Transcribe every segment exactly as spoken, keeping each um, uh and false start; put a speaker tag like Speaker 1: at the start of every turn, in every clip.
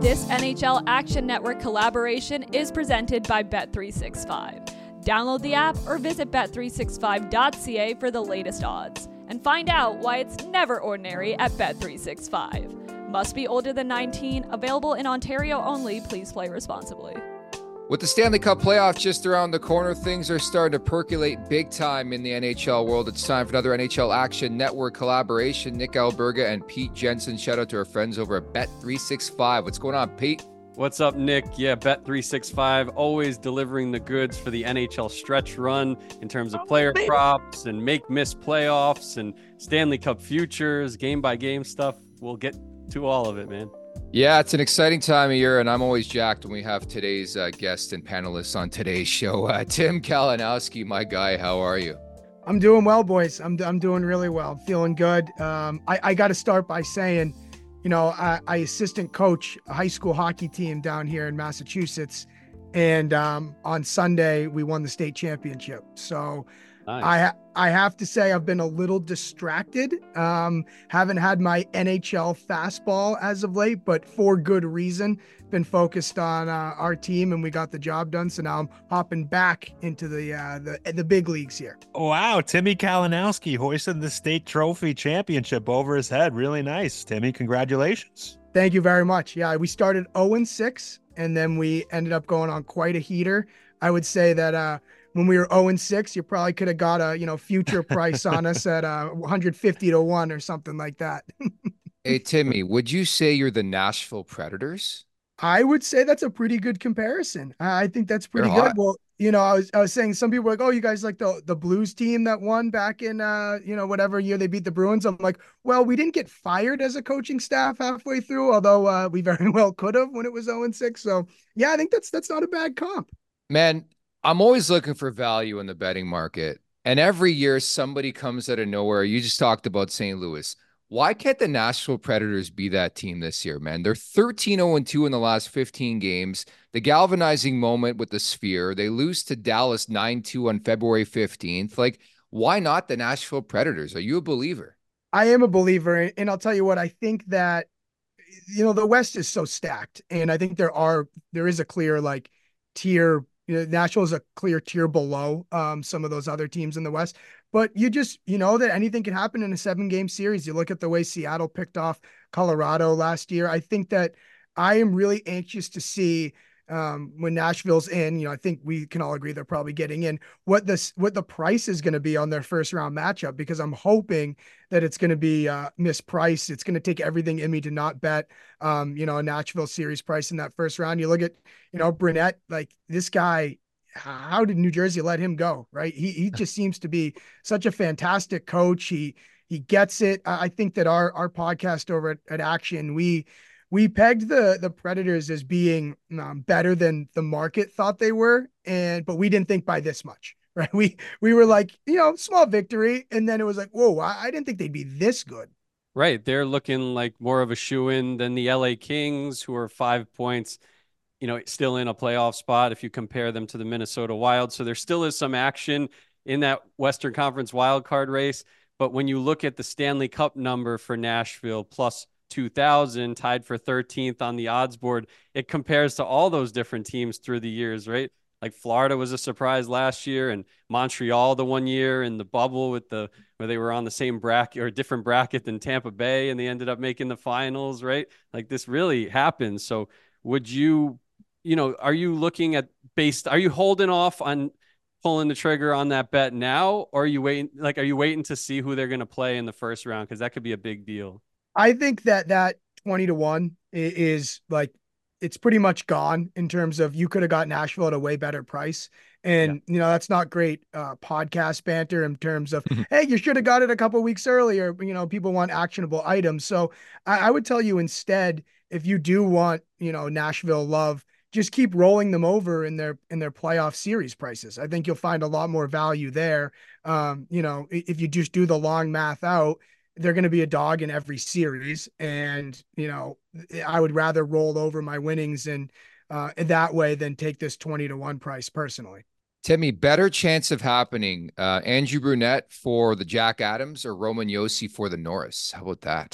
Speaker 1: This N H L Action Network collaboration is presented by Bet three sixty-five. Download the app or visit bet three sixty-five dot c a for the latest odds. And find out why it's never ordinary at Bet three sixty-five. Must be older than nineteen, available in Ontario only. Please play responsibly.
Speaker 2: With the Stanley Cup playoffs just around the corner, things are starting to percolate big time in the N H L world. It's time for another N H L Action Network collaboration. Nick Alberga and Pete Jensen. Shout out to our friends over at Bet three sixty-five. What's going on, Pete?
Speaker 3: What's up, Nick? Yeah, Bet three sixty-five, always delivering the goods for the N H L stretch run in terms of player props and make-miss playoffs and Stanley Cup futures, game-by-game stuff. We'll get to all of it, man.
Speaker 2: Yeah, it's an exciting time of year, and I'm always jacked when we have today's uh, guests and panelists on today's show. Uh, Tim Kalinowski, my guy, how are you?
Speaker 4: I'm doing well, boys. I'm I'm doing really well. I'm feeling good. Um, I, I got to start by saying, you know, I, I assistant coach a high school hockey team down here in Massachusetts, and um, on Sunday we won the state championship. So nice. I I have to say I've been a little distracted. Um, haven't had my N H L fastball as of late, but for good reason. Been focused on uh, our team, and we got the job done. So now I'm hopping back into the uh, the the big leagues here.
Speaker 5: Wow, Timmy Kalinowski hoisted the state trophy championship over his head. Really nice, Timmy. Congratulations.
Speaker 4: Thank you very much. Yeah, we started oh and six, and then we ended up going on quite a heater. I would say that uh, when we were oh and six, you probably could have got a you know future price on us at uh, one hundred fifty to one or something like that.
Speaker 2: Hey, Timmy, would you say you're the Nashville Predators?
Speaker 4: I would say that's a pretty good comparison. I think that's pretty
Speaker 2: They're
Speaker 4: good.
Speaker 2: hot.
Speaker 4: Well, you know, I was I was saying some people were like, oh, you guys like the the Blues team that won back in uh, you know, whatever year they beat the Bruins. I'm like, well, we didn't get fired as a coaching staff halfway through, although uh, we very well could have when it was oh and six. So yeah, I think that's that's not a bad comp.
Speaker 2: Man, I'm always looking for value in the betting market. And every year somebody comes out of nowhere. You just talked about Saint Louis. Why can't the Nashville Predators be that team this year, man? They're thirteen oh and two in the last fifteen games. The galvanizing moment with the Sphere. They lose to Dallas nine two on February fifteenth. Like, why not the Nashville Predators? Are you a believer?
Speaker 4: I am a believer. And I'll tell you what, I think that, you know, the West is so stacked. And I think there are, there is a clear like tier, you know, Nashville is a clear tier below um, some of those other teams in the West. But you just, you know, that anything can happen in a seven game series. You look at the way Seattle picked off Colorado last year. I think that I am really anxious to see um, when Nashville's in, you know, I think we can all agree they're probably getting in, what this, what the price is going to be on their first round matchup, because I'm hoping that it's going to be uh, mispriced. It's going to take everything in me to not bet, um, you know, a Nashville series price in that first round. You look at, you know, Brunette, like this guy, how did New Jersey let him go? Right. He, he just seems to be such a fantastic coach. He, he gets it. I think that our, our podcast over at, at Action, we, we pegged the, the Predators as being um, better than the market thought they were. And, but we didn't think by this much, right? We, we were like, you know, small victory. And then it was like, whoa, I, I didn't think they'd be this good.
Speaker 3: Right. They're looking like more of a shoo-in than the L A Kings, who are five points, you know, still in a playoff spot if you compare them to the Minnesota Wild. So there still is some action in that Western Conference wildcard race. But when you look at the Stanley Cup number for Nashville, plus two thousand, tied for thirteenth on the odds board, it compares to all those different teams through the years, right? Like Florida was a surprise last year, and Montreal the one year in the bubble with the where they were on the same bracket or a different bracket than Tampa Bay, and they ended up making the finals, right? Like this really happens. So would you, you know, are you looking at based, are you holding off on pulling the trigger on that bet now? Or are you waiting, like, are you waiting to see who they're going to play in the first round? Cause that could be a big deal.
Speaker 4: I think that that twenty to one is like, it's pretty much gone in terms of you could have got Nashville at a way better price. And, yeah. you know, that's not great uh, podcast banter in terms of, hey, you should have got it a couple of weeks earlier. You know, people want actionable items. So I, I would tell you instead, if you do want, you know, Nashville love, just keep rolling them over in their, in their playoff series prices. I think you'll find a lot more value there. Um, you know, if you just do the long math out, they're going to be a dog in every series. And, you know, I would rather roll over my winnings and uh, that way than take this twenty to one price personally.
Speaker 2: Timmy, better chance of happening. Uh, Andrew Brunette for the Jack Adams or Roman Josi for the Norris. How about that?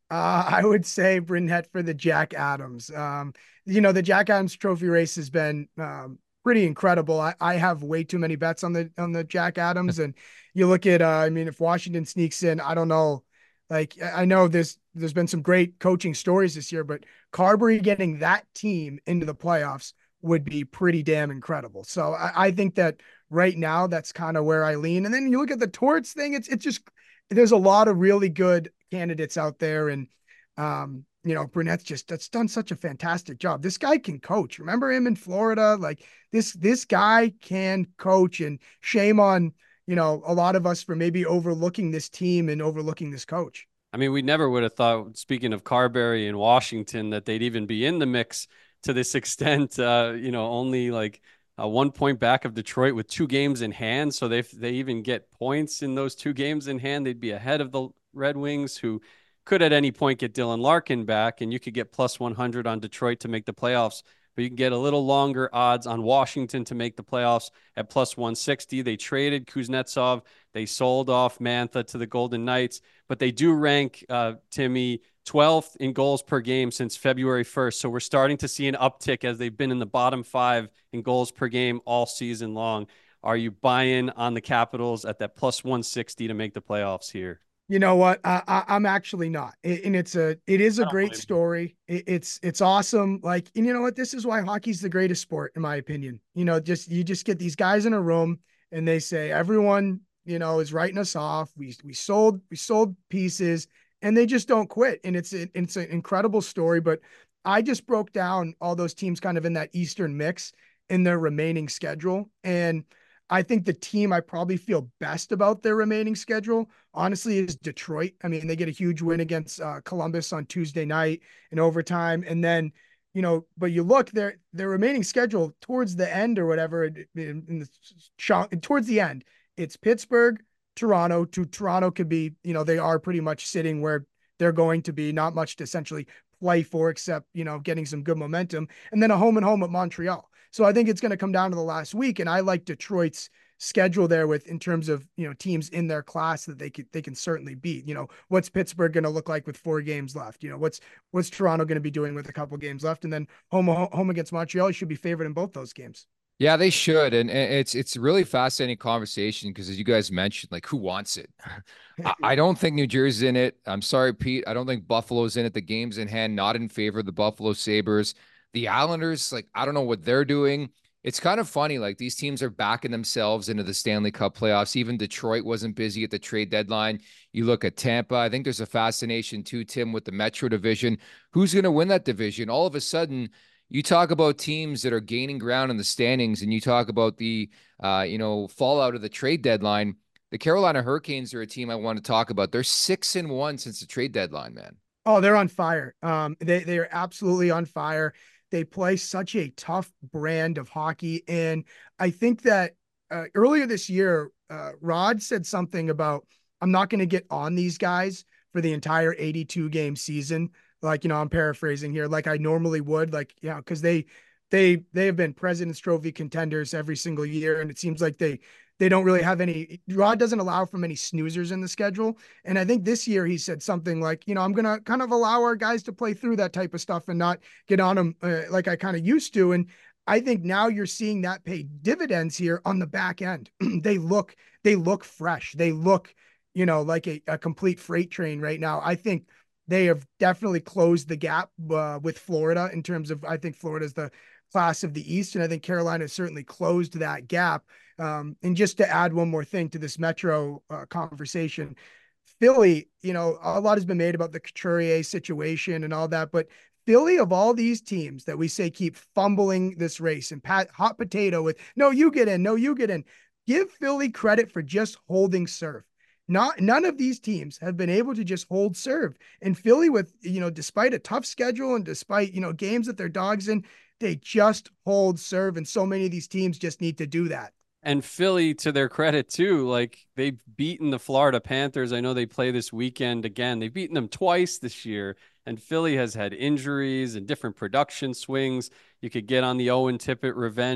Speaker 4: Uh, I would say Brunette for the Jack Adams. Um, you know, the Jack Adams Trophy race has been um, pretty incredible. I, I have way too many bets on the on the Jack Adams, and you look at, uh, I mean, if Washington sneaks in, I don't know. Like I know there's there's been some great coaching stories this year, but Carberry getting that team into the playoffs would be pretty damn incredible. So I, I think that right now that's kind of where I lean. And then you look at the Torts thing, it's it's just there's a lot of really good candidates out there. And, um, you know, Brunette's just that's done such a fantastic job. This guy can coach. Remember him in Florida? Like this, this guy can coach, and shame on, you know, a lot of us for maybe overlooking this team and overlooking this coach.
Speaker 3: I mean, we never would have thought, speaking of Carberry and Washington, that they'd even be in the mix to this extent. Uh, you know, only like uh, one point back of Detroit with two games in hand. So they they even get points in those two games in hand, they'd be ahead of the Red Wings, who could at any point get Dylan Larkin back, and you could get plus one hundred on Detroit to make the playoffs. But you can get a little longer odds on Washington to make the playoffs at plus one sixty. They traded Kuznetsov. They sold off Mantha to the Golden Knights, but they do rank, uh, Timmy, twelfth in goals per game since February first. So we're starting to see an uptick as they've been in the bottom five in goals per game all season long. Are you buying on the Capitals at that plus one sixty to make the playoffs here?
Speaker 4: You know what? I, I, I'm actually not, it, and it's a it is a great story. It, it's it's awesome. Like, and you know what? This is why hockey's the greatest sport, in my opinion. You know, just you just get these guys in a room, and they say everyone, you know, is writing us off. We we sold we sold pieces, and they just don't quit. And it's a, it's an incredible story. But I just broke down all those teams kind of in that Eastern mix in their remaining schedule, and I think the team I probably feel best about their remaining schedule, honestly, is Detroit. I mean, they get a huge win against uh, Columbus on Tuesday night in overtime. And then, you know, but you look, their their remaining schedule towards the end or whatever, in, in the towards the end, it's Pittsburgh, Toronto. To Toronto could be, you know, they are pretty much sitting where they're going to be, not much to essentially play for except, you know, getting some good momentum, and then a home and home at Montreal. So I think it's going to come down to the last week, and I like Detroit's schedule there with in terms of, you know, teams in their class that they could they can certainly beat. You know, what's Pittsburgh going to look like with four games left? You know, what's what's Toronto going to be doing with a couple games left? And then home home against Montreal, you should be favored in both those games.
Speaker 2: Yeah, they should. And, and it's it's a really fascinating conversation because, as you guys mentioned, like, who wants it? I, I don't think New Jersey's in it. I'm sorry, Pete. I don't think Buffalo's in it. The game's in hand, not in favor of the Buffalo Sabres. The Islanders, like, I don't know what they're doing. It's kind of funny. Like, these teams are backing themselves into the Stanley Cup playoffs. Even Detroit wasn't busy at the trade deadline. You look at Tampa. I think there's a fascination too, Tim, with the Metro division. Who's going to win that division? All of a sudden, you talk about teams that are gaining ground in the standings, and you talk about the, uh, you know, fallout of the trade deadline. The Carolina Hurricanes are a team I want to talk about. They're six and one since the trade deadline, man.
Speaker 4: Oh, they're on fire. Um, they they are absolutely on fire. They play such a tough brand of hockey, and I think that uh, earlier this year, uh, Rod said something about, I'm not going to get on these guys for the entire eighty-two game season. Like, you know, I'm paraphrasing here, like I normally would, like, you know, because they, they, they have been President's Trophy contenders every single year. And it seems like they, they don't really have any, Rod doesn't allow for many snoozers in the schedule. And I think this year he said something like, you know, I'm going to kind of allow our guys to play through that type of stuff and not get on them uh, like I kind of used to. And I think now you're seeing that pay dividends here on the back end. they look, they look fresh. They look, you know, like a, a complete freight train right now. I think they have definitely closed the gap uh, with Florida in terms of, I think Florida is the class of the East, and I think Carolina has certainly closed that gap. Um, and just to add one more thing to this Metro uh, conversation, Philly, you know, a lot has been made about the Couturier situation and all that, but Philly, of all these teams that we say keep fumbling this race and pat hot potato with, no, you get in, no, you get in, give Philly credit for just holding serve. Not none of these teams have been able to just hold serve. And Philly, with, you know, despite a tough schedule and despite, you know, games that they're dogs in, they just hold serve. And so many of these teams just need to do that.
Speaker 3: And Philly, to their credit too, like, they've beaten the Florida Panthers. I know they play this weekend again. They've beaten them twice this year. And Philly has had injuries and different production swings. You could get on the Owen Tippett revenge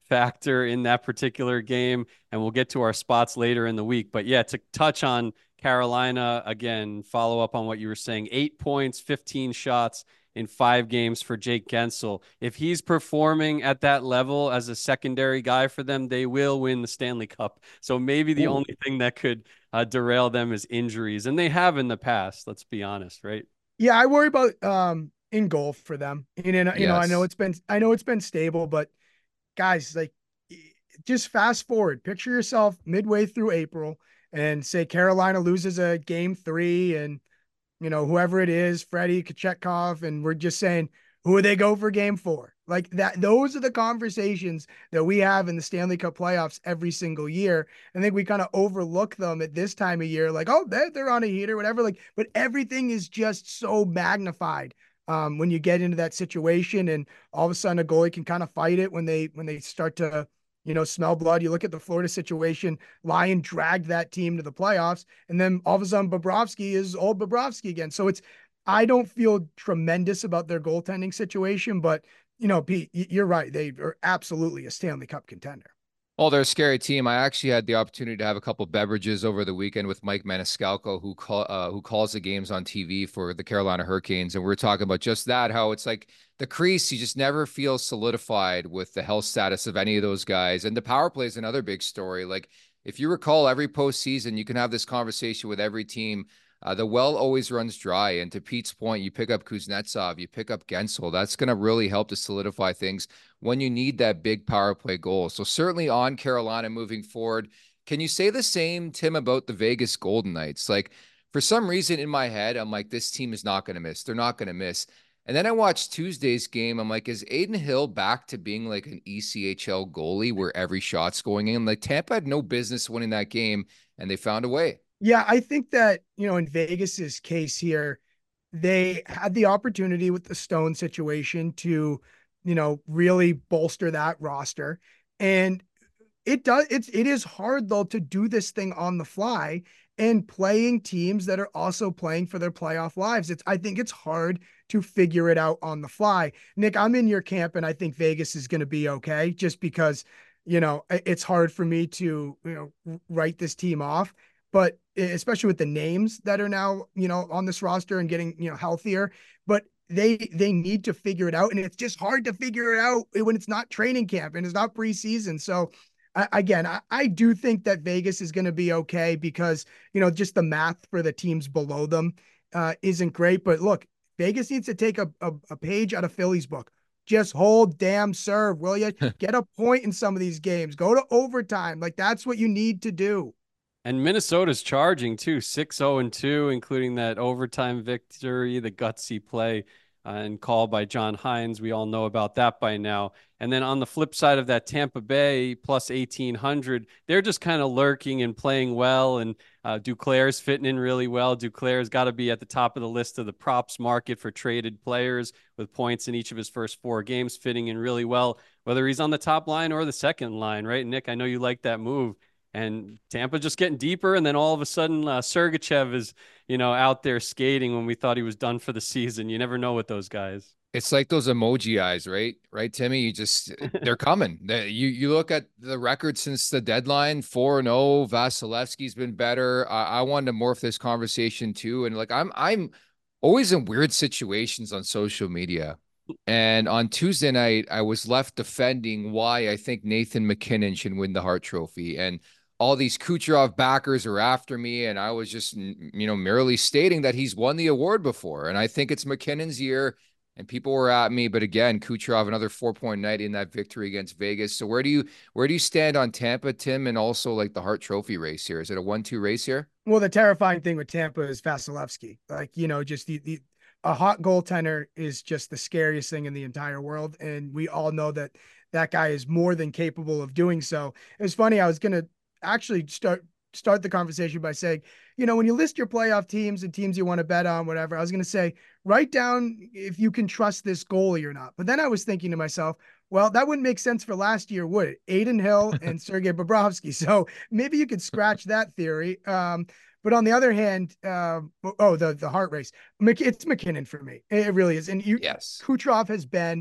Speaker 3: factor in that particular game, and we'll get to our spots later in the week. But yeah, to touch on Carolina again, follow up on what you were saying, eight points, fifteen shots in five games for Jake Gensel. If he's performing at that level as a secondary guy for them, they will win the Stanley Cup. So maybe the Ooh. only thing that could uh, derail them is injuries, and they have in the past, let's be honest, right?
Speaker 4: Yeah, I worry about um in goal for them. And, you know, yes. I know it's been I know it's been stable, but guys, like, just fast forward. Picture yourself midway through April and say Carolina loses a game three, and you know, whoever it is, Freddie Kochetkov, and we're just saying, who would they go for game four? Like that, those are the conversations that we have in the Stanley Cup playoffs every single year. I think we kind of overlook them at this time of year, like, oh, they're, they're on a heater, whatever. Like, but everything is just so magnified um, when you get into that situation, and all of a sudden a goalie can kind of fight it when they when they start to, you know, smell blood. You look at the Florida situation, Lyon dragged that team to the playoffs, and then all of a sudden Bobrovsky is old Bobrovsky again. So it's, I don't feel tremendous about their goaltending situation, but you know, Pete, you're right. They are absolutely a Stanley Cup contender.
Speaker 2: Oh, they're a scary team. I actually had the opportunity to have a couple beverages over the weekend with Mike Maniscalco, who call, uh, who calls the games on T V for the Carolina Hurricanes. And we we're talking about just that, how it's like the crease, you just never feel solidified with the health status of any of those guys. And the power play is another big story. Like, if you recall, every postseason, you can have this conversation with every team. Uh, the well always runs dry. And to Pete's point, you pick up Kuznetsov, you pick up Gensel. That's going to really help to solidify things when you need that big power play goal. So certainly on Carolina moving forward. Can you say the same, Tim, about the Vegas Golden Knights? Like, for some reason in my head, I'm like, this team is not going to miss. They're not going to miss. And then I watched Tuesday's game. I'm like, is Adin Hill back to being like an E C H L goalie where every shot's going in? Like, Tampa had no business winning that game, and they found a way.
Speaker 4: Yeah, I think that, you know, in Vegas's case here, they had the opportunity with the Stone situation to, you know, really bolster that roster. And it does, it's, it is hard though to do this thing on the fly and playing teams that are also playing for their playoff lives. It's, I think it's hard to figure it out on the fly. Nick, I'm in your camp, and I think Vegas is going to be okay, just because, you know, it's hard for me to, you know, write this team off. But especially with the names that are now, you know, on this roster and getting, you know, healthier, but they, they need to figure it out. And it's just hard to figure it out when it's not training camp and it's not preseason. So I, again, I, I do think that Vegas is going to be okay because, you know, just the math for the teams below them uh, isn't great. But look, Vegas needs to take a, a, a page out of Philly's book. Just hold damn serve, will you? Get a point in some of these games. Go to overtime. Like, that's what you need to do.
Speaker 3: And Minnesota's charging too, six oh and two, including that overtime victory, the gutsy play uh, and call by John Hines. We all know about that by now. And then on the flip side of that, Tampa Bay plus eighteen hundred, they're just kind of lurking and playing well. And uh, Duclair's fitting in really well. Duclair's got to be at the top of the list of the props market for traded players with points in each of his first four games, fitting in really well, whether he's on the top line or the second line, right? Nick, I know you like that move. And Tampa just getting deeper, and then all of a sudden, uh, Sergachev is, you know, out there skating when we thought he was done for the season. You never know with those guys.
Speaker 2: It's like those emoji eyes, right? Right, Timmy? You just, they're coming. They, you you look at the record since the deadline, four and oh, Vasilevsky's been better. I, I wanted to morph this conversation too. And like, I'm, I'm always in weird situations on social media. And on Tuesday night, I was left defending why I think Nathan MacKinnon should win the Hart Trophy. And all these Kucherov backers are after me, and I was just, you know, merely stating that he's won the award before. And I think it's McKinnon's year, and people were at me. But again, Kucherov, another four-point night in that victory against Vegas. So where do you where do you stand on Tampa, Tim, and also like the Hart Trophy race here? Is it a one two race here?
Speaker 4: Well, the terrifying thing with Tampa is Vasilevsky. Like, you know, just the, the a hot goaltender is just the scariest thing in the entire world. And we all know that that guy is more than capable of doing so. It was funny. I was going to actually start start the conversation by saying, you know, when you list your playoff teams and teams you want to bet on, whatever, I was going to say, write down if you can trust this goalie or not. But then I was thinking to myself, well, that wouldn't make sense for last year, would it? Adin Hill and Sergei Bobrovsky. So maybe you could scratch that theory. Um, but on the other hand, uh, oh, the the Hart race, it's MacKinnon for me. It really is. And you,
Speaker 2: yes,
Speaker 4: Kucherov has been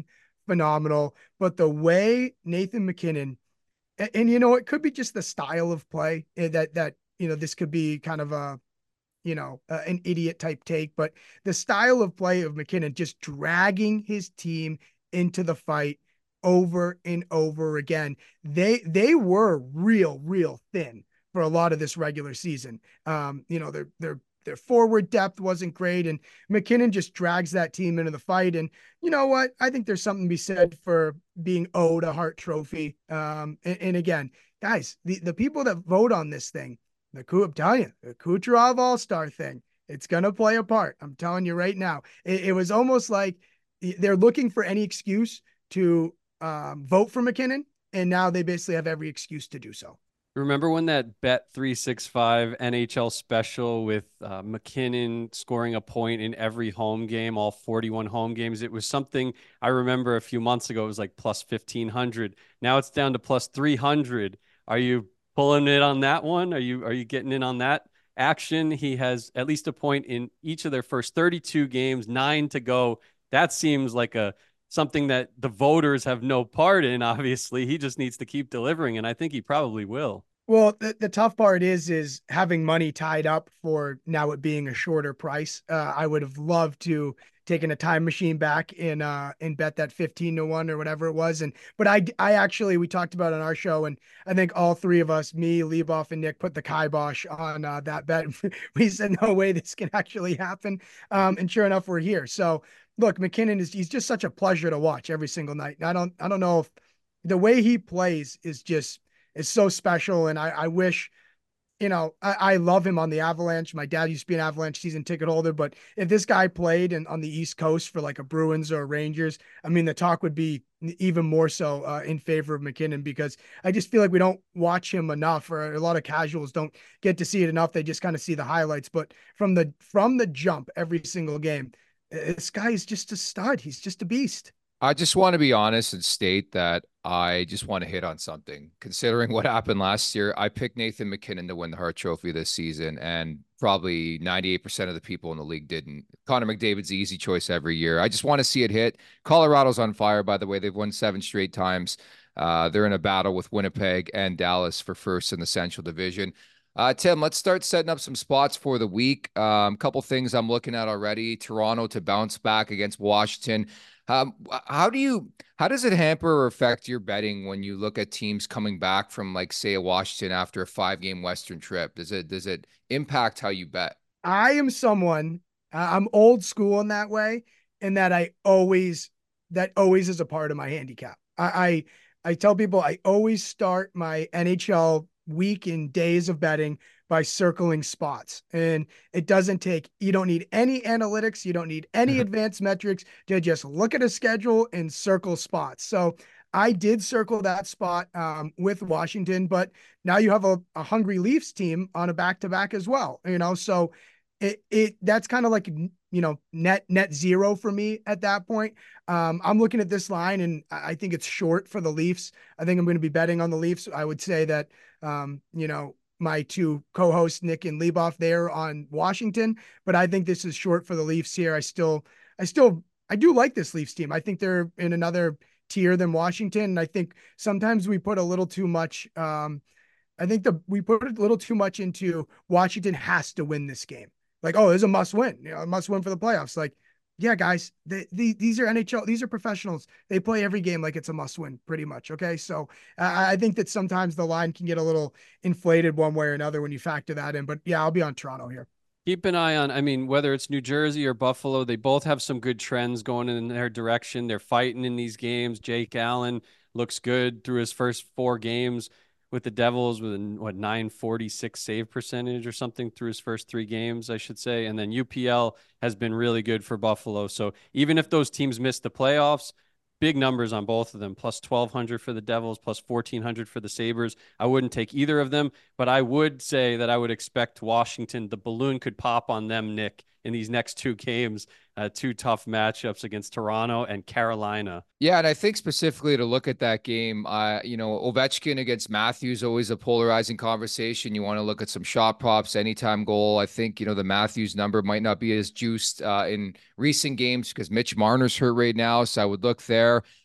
Speaker 4: phenomenal. But the way Nathan MacKinnon, and, and you know, it could be just the style of play that, that, you know, this could be kind of a, you know, uh, an idiot type take, but the style of play of MacKinnon just dragging his team into the fight over and over again. They, they were real, real thin for a lot of this regular season. Um, you know, their, their, their forward depth wasn't great, and MacKinnon just drags that team into the fight. And you know what? I think there's something to be said for being owed a Hart Trophy. Um, and, and again, guys, the, the people that vote on this thing, the I'm telling you, the Kucherov All-Star thing, it's going to play a part. I'm telling you right now. It, it was almost like they're looking for any excuse to um, vote for MacKinnon, and now they basically have every excuse to do so.
Speaker 3: Remember when that Bet three sixty-five N H L special with uh, MacKinnon scoring a point in every home game, all forty-one home games? It was something I remember a few months ago. It was like plus fifteen hundred. Now it's down to plus three hundred. Are you pulling it on that one? Are you are you getting in on that action? He has at least a point in each of their first thirty-two games, nine to go. That seems like a something that the voters have no part in. Obviously, he just needs to keep delivering, and I think he probably will.
Speaker 4: Well, the, the tough part is, is having money tied up for now it being a shorter price. Uh, I would have loved to taken a time machine back and, uh, and bet that fifteen to one or whatever it was. And, but I, I actually, we talked about it on our show, and I think all three of us, me, Leboff, and Nick, put the kibosh on uh, that bet. We said, no way this can actually happen. Um, and sure enough, we're here. So look, MacKinnon is, he's just such a pleasure to watch every single night. And I don't, I don't know if the way he plays is just, is so special. And I, I wish, you know, I, I love him on the Avalanche. My dad used to be an Avalanche season ticket holder, but if this guy played in, on the East Coast for like a Bruins or a Rangers, I mean, the talk would be even more so uh, in favor of MacKinnon, because I just feel like we don't watch him enough, or a lot of casuals don't get to see it enough. They just kind of see the highlights, but from the, from the jump every single game, this guy is just a stud. He's just a beast.
Speaker 2: I just want to be honest and state that I just want to hit on something. Considering what happened last year, I picked Nathan MacKinnon to win the Hart Trophy this season, and probably ninety-eight percent of the people in the league didn't. Connor McDavid's the easy choice every year. I just want to see it hit. Colorado's on fire, by the way. They've won seven straight times. Uh, they're in a battle with Winnipeg and Dallas for first in the Central Division. Uh, Tim, let's start setting up some spots for the week. A um, couple things I'm looking at already. Toronto to bounce back against Washington. Um, how do you, how does it hamper or affect your betting when you look at teams coming back from, like, say, a Washington after a five game Western trip? Does it, does it impact how you bet?
Speaker 4: I am someone, uh, I'm old school in that way, in that I always, that always is a part of my handicap. I, I, I tell people I always start my N H L week and days of betting by circling spots. And it doesn't take, you don't need any analytics. You don't need any advanced metrics to just look at a schedule and circle spots. So I did circle that spot um, with Washington, but now you have a, a hungry Leafs team on a back-to-back as well, you know? So it, it, that's kind of like, you know, net, net zero for me at that point. Um, I'm looking at this line and I think it's short for the Leafs. I think I'm going to be betting on the Leafs. I would say that, um, you know, my two co-hosts, Nick and Leboff, there on Washington, but I think this is short for the Leafs here. I still, I still, I do like this Leafs team. I think they're in another tier than Washington. And I think sometimes we put a little too much, um, I think the, we put a little too much into Washington has to win this game. Like, oh, it's a must win, you know, a must win for the playoffs. Like, yeah, guys, they, they, these are N H L. These are professionals. They play every game like it's a must win pretty much. Okay. So uh, I think that sometimes the line can get a little inflated one way or another when you factor that in, but yeah, I'll be on Toronto here.
Speaker 3: Keep an eye on, I mean, whether it's New Jersey or Buffalo, they both have some good trends going in their direction. They're fighting in these games. Jake Allen looks good through his first four games with the Devils, with a, what, nine forty-six save percentage or something through his first three games, I should say. And then U P L has been really good for Buffalo. So even if those teams miss the playoffs, big numbers on both of them, plus twelve hundred for the Devils, plus fourteen hundred for the Sabres. I wouldn't take either of them, but I would say that I would expect Washington, the balloon could pop on them, Nick, in these next two games, uh, two tough matchups against Toronto and Carolina.
Speaker 2: Yeah, and I think specifically to look at that game, uh, you know, Ovechkin against Matthews, always a polarizing conversation. You want to look at some shot props, anytime goal. I think, you know, the Matthews number might not be as juiced uh, in recent games because Mitch Marner's hurt right now, so I would look there.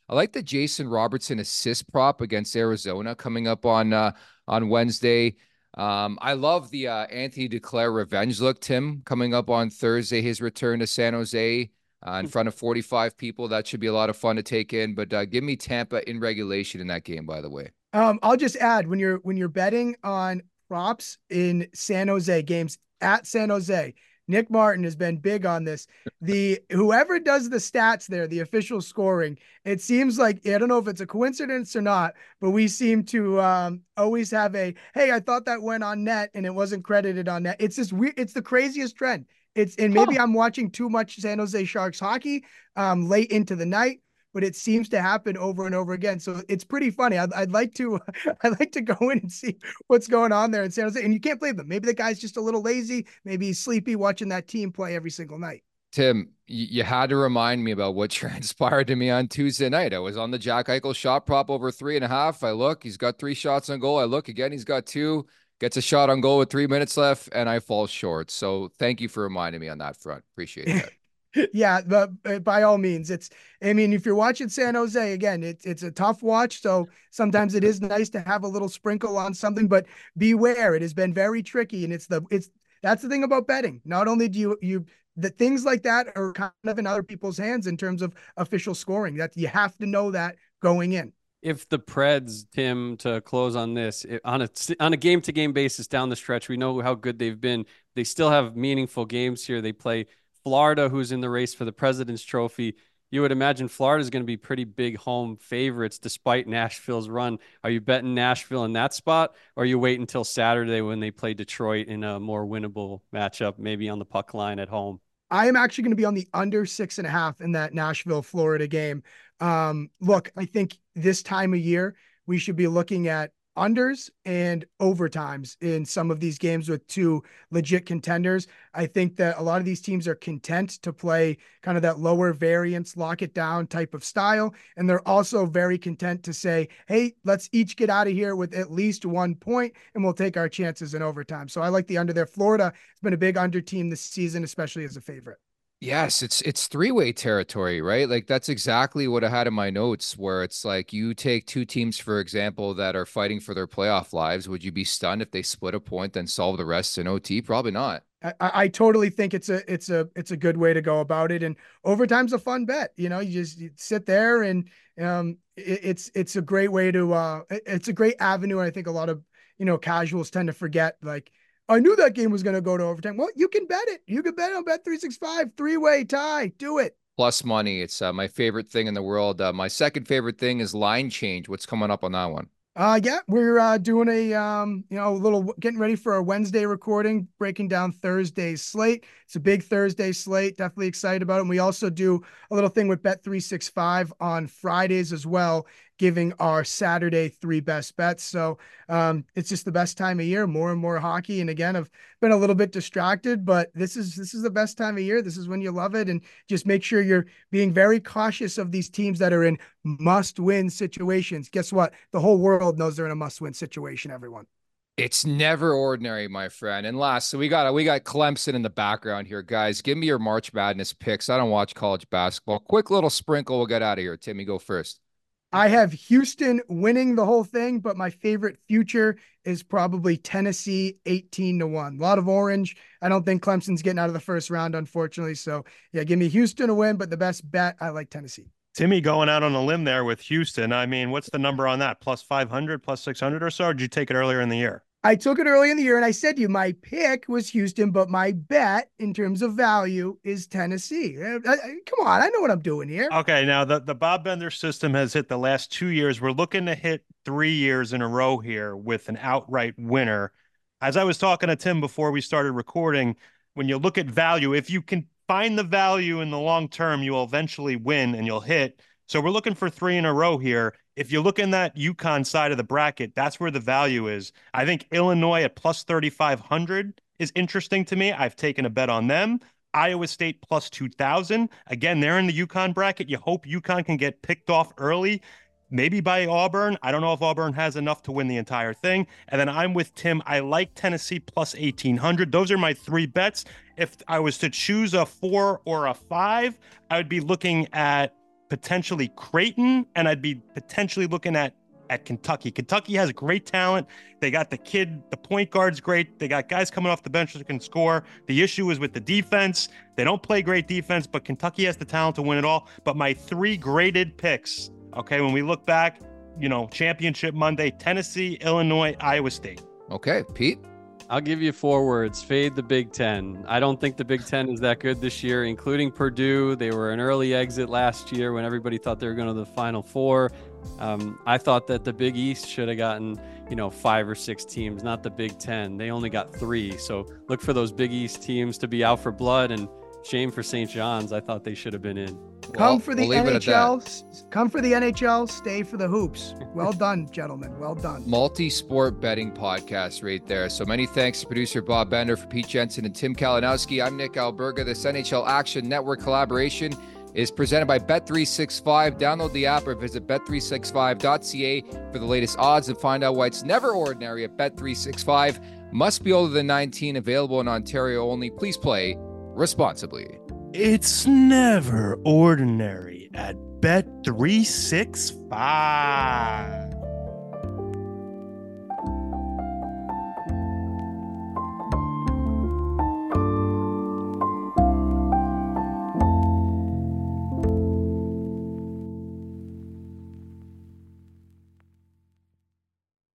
Speaker 2: I like the Jason Robertson assist prop against Arizona coming up on uh, on Wednesday. Um, I love the uh, Anthony Duclair revenge look, Tim, coming up on Thursday, his return to San Jose uh, in front of forty-five people. That should be a lot of fun to take in. But uh, give me Tampa in regulation in that game, by the way.
Speaker 4: Um, I'll just add, when you're when you're betting on props in San Jose games at San Jose, Nick Martin has been big on this. The whoever does the stats there, the official scoring, it seems like, I don't know if it's a coincidence or not, but we seem to um, always have a, hey, I thought that went on net and it wasn't credited on net. It's just weird. It's the craziest trend. It's and maybe huh. I'm watching too much San Jose Sharks hockey um, late into the night, but it seems to happen over and over again. So it's pretty funny. I'd, I'd like to, I'd like to go in and see what's going on there in San Jose. And you can't blame them. Maybe the guy's just a little lazy. Maybe he's sleepy watching that team play every single night.
Speaker 2: Tim, you had to remind me about what transpired to me on Tuesday night. I was on the Jack Eichel shot prop over three and a half. I look, he's got three shots on goal. I look again, he's got two, gets a shot on goal with three minutes left, and I fall short. So thank you for reminding me on that front. Appreciate that.
Speaker 4: Yeah, but by all means, it's, I mean, if you're watching San Jose, again, it's, it's a tough watch. So sometimes it is nice to have a little sprinkle on something, but beware, it has been very tricky. And it's the, it's, that's the thing about betting. Not only do you, you, the things like that are kind of in other people's hands in terms of official scoring, that you have to know that going in.
Speaker 3: If the Preds, Tim, to close on this, it, on a on a game-to-game basis down the stretch, we know how good they've been. They still have meaningful games here. They play Florida, who's in the race for the President's Trophy. You would imagine Florida is going to be pretty big home favorites despite Nashville's run. Are you betting Nashville in that spot, or you wait until Saturday when they play Detroit in a more winnable matchup, maybe on the puck line at home?
Speaker 4: I am actually going to be on the under six and a half in that Nashville, Florida game. Um, look, I think this time of year, we should be looking at unders and overtimes in some of these games with two legit contenders. I think that a lot of these teams are content to play kind of that lower variance, lock it down type of style. And they're also very content to say, hey, let's each get out of here with at least one point and we'll take our chances in overtime. So I like the under there. Florida has been a big under team this season, especially as a favorite.
Speaker 2: Yes, it's it's three-way territory, right? Like that's exactly what I had in my notes, where it's like you take two teams, for example, that are fighting for their playoff lives. Would you be stunned if they split a point, then solve the rest in O T? Probably not.
Speaker 4: I, I totally think it's a it's a it's a good way to go about it. And overtime's a fun bet. You know, you just you sit there and um it, it's it's a great way to uh it's a great avenue. And I think a lot of, you know, casuals tend to forget, like, I knew that game was going to go to overtime. Well, you can bet it. You can bet it on Bet three sixty-five, three-way tie. Do it.
Speaker 2: Plus money. It's uh, my favorite thing in the world. Uh, my second favorite thing is line change. What's coming up on that one?
Speaker 4: Uh, yeah, we're uh, doing a, um, you know, a little getting ready for our Wednesday recording, breaking down Thursday's slate. It's a big Thursday slate. Definitely excited about it. And we also do a little thing with Bet three sixty-five on Fridays as well, giving our Saturday three best bets. So um, it's just the best time of year, more and more hockey. And again, I've been a little bit distracted, but this is, this is the best time of year. This is when you love it. And just make sure you're being very cautious of these teams that are in must win situations. Guess what? The whole world knows they're in a must win situation, everyone.
Speaker 2: It's never ordinary, my friend. And last, so we got we got Clemson in the background here, guys. Give me your March Madness picks. I don't watch college basketball. Quick little sprinkle. We'll get out of here. Timmy, go first.
Speaker 4: I have Houston winning the whole thing, but my favorite future is probably Tennessee eighteen to one. A lot of orange. I don't think Clemson's getting out of the first round, unfortunately. So yeah, give me Houston to win, but the best bet, I like Tennessee.
Speaker 5: Timmy going out on a limb there with Houston. I mean, what's the number on that? Plus five hundred, plus six hundred or so? Or did you take it earlier in the year?
Speaker 4: I took it early in the year, and I said to you, my pick was Houston, but my bet in terms of value is Tennessee. I, I, come on, I know what I'm doing here.
Speaker 5: Okay, now the, the Bob Bender system has hit the last two years. We're looking to hit three years in a row here with an outright winner. As I was talking to Tim before we started recording, when you look at value, if you can find the value in the long term, you will eventually win and you'll hit. So we're looking for three in a row here. If you look in that UConn side of the bracket, that's where the value is. I think Illinois at plus thirty-five hundred is interesting to me. I've taken a bet on them. Iowa State plus two thousand. Again, they're in the UConn bracket. You hope UConn can get picked off early, maybe by Auburn. I don't know if Auburn has enough to win the entire thing. And then I'm with Tim. I like Tennessee plus eighteen hundred. Those are my three bets. If I was to choose a four or a five, I would be looking at potentially Creighton, and I'd be potentially looking at at Kentucky. Kentucky has great talent. They got the kid, the point guard's great. They got guys coming off the bench that can score. The issue is with the defense. They don't play great defense, but Kentucky has the talent to win it all. But my three graded picks, okay, when we look back, you know, championship Monday, Tennessee, Illinois, Iowa State.
Speaker 2: Okay, Pete?
Speaker 3: I'll give you four words. Fade the Big Ten. I don't think the Big Ten is that good this year, including Purdue. They were an early exit last year when everybody thought they were going to the Final Four. Um, I thought that the Big East should have gotten, you know, five or six teams, not the Big Ten. They only got three. So look for those Big East teams to be out for blood, and shame for Saint John's. I thought they should have been in.
Speaker 4: Come
Speaker 2: Well,
Speaker 4: for the
Speaker 2: we'll leave it
Speaker 4: N
Speaker 2: at
Speaker 4: H L.
Speaker 2: that.
Speaker 4: Come for the N H L. Stay for the hoops. Well done, gentlemen. Well done.
Speaker 2: Multi-sport betting podcast right there. So many thanks to producer Bob Bender, for Pete Jensen and Tim Kalinowski. I'm Nick Alberga. This N H L Action Network collaboration is presented by Bet three sixty-five. Download the app or visit bet three sixty-five dot c a for the latest odds and find out why it's never ordinary at Bet three sixty-five. Must be older than nineteen. Available in Ontario only. Please play responsibly.
Speaker 5: It's never ordinary at Bet three sixty-five.